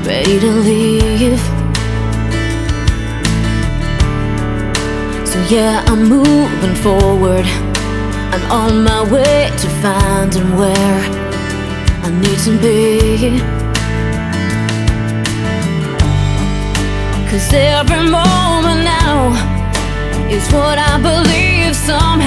ready to leave. So yeah, I'm moving forward. I'm on my way to finding where I need to be. 'Cause every moment now is what I believe somehow